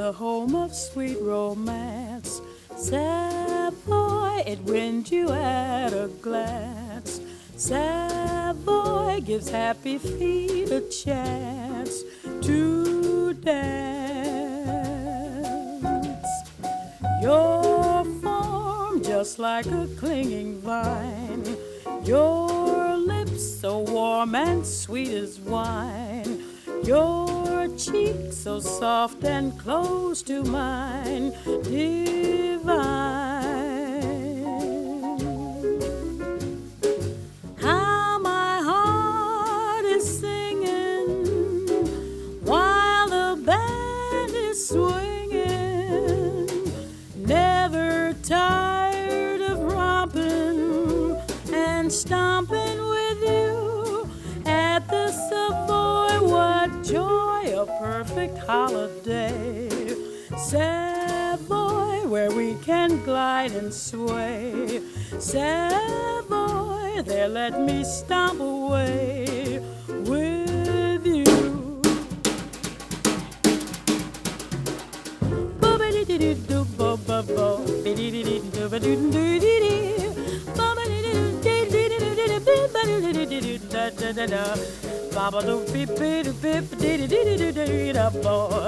the home of sweet romance. Savoy, it wins you at a glance. Savoy gives happy feet a chance to dance. Your form just like a clinging vine, your lips so warm and sweet as wine, your cheeks so soft and close to mine, divine. How my heart is singing while the band is swinging, never tired of romping and stomping with you at the Savoy. What joy, a perfect holiday. Savoy, where we can glide and sway. Savoy, there let me stomp away with you. Baba do beep beep beep dee dee dee dee da bo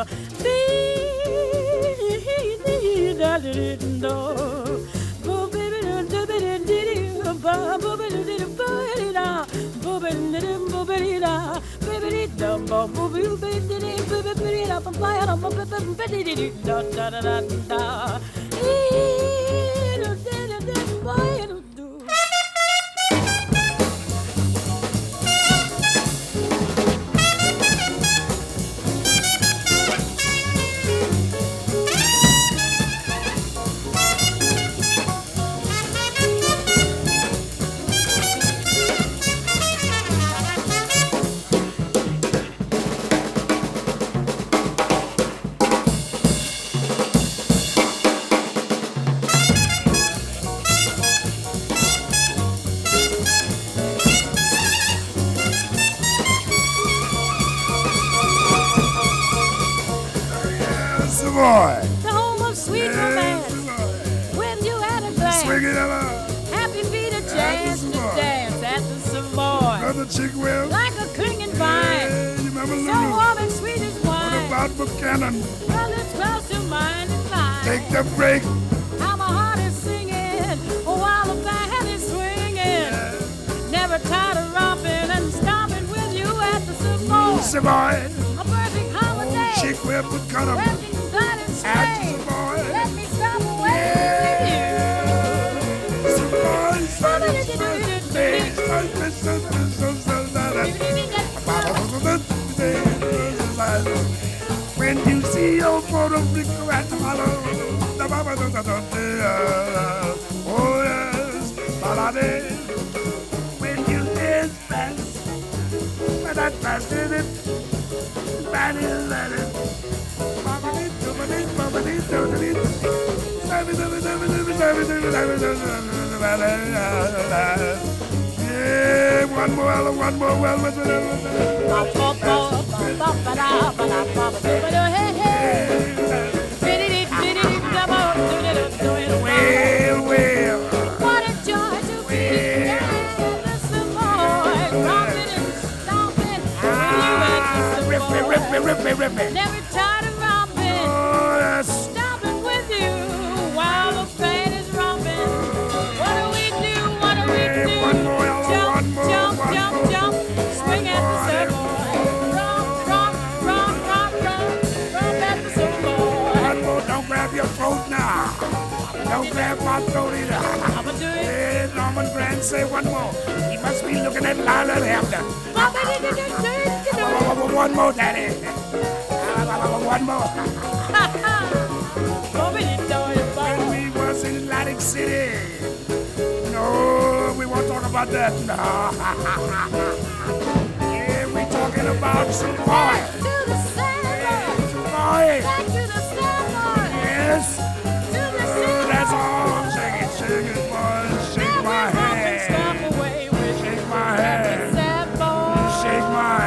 dee da dee do bo baby do dee dee ba bo dee dee ba da bo dee bo dee da baby da bo bo dee dee baby da ba ba da ba dee dee da da da da da ee do dee da ba do. The home of sweet romance, with you at a glance. Happy feet a chance to dance at the Savoy. Like a clinging vine, so warm and sweet as wine. What about Buchanan? Well, it's close to mine and mine. Take the break. How my heart is singing while the band is swinging. Never tired of romping and stomping with you at the Savoy. Savoy. A perfect holiday. Chick where Buchanan. Let me glide and sway. At Savoy. Let me stop away with you. Savoy. When you see your photo flicker at the hollow, oh yes, balade. When you dance fast, but that fast in it, bad is at it. Yeah, one more well. What a joy to be at the Savoy, romping and stomping with you at the Savoy. Never tired of romping, stomping with you while the band is romping. What do we do? Jump, swing at the Savoy. Romp at the Savoy. One more, don't grab your throat now. Don't grab my throat either. I'ma do it. Hey, Norman Granz, say one more. He must be looking at Lila Hampton. One more, Daddy. One more. When we was in Atlantic City. No, we won't talk about that. No. Yeah, we talking about some boy. Back to the Savoy. Boy. Back to the Savoy. Yes. To the Savoy. That's all. Shake it, boy. Shake my hand. Stop away with Shake my hand. Savoy. Shake my